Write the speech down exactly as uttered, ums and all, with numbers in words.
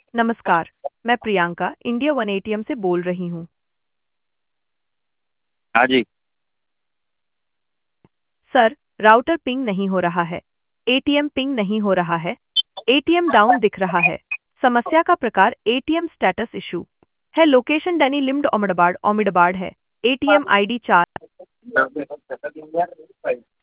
नमस्कार, मैं Priyanka India one ATM से बोल रही हूँ। हाँ जी। सर, राउटर पिंग नहीं हो रहा है। एटीएम पिंग नहीं हो रहा है। एटीएम डाउन दिख रहा है। समस्या का प्रकार एटीएम स्टेटस इशू है। लोकेशन डैनी लिम्ड ओमिडबाड ओमिडबाड है। एटीएम आईडी चार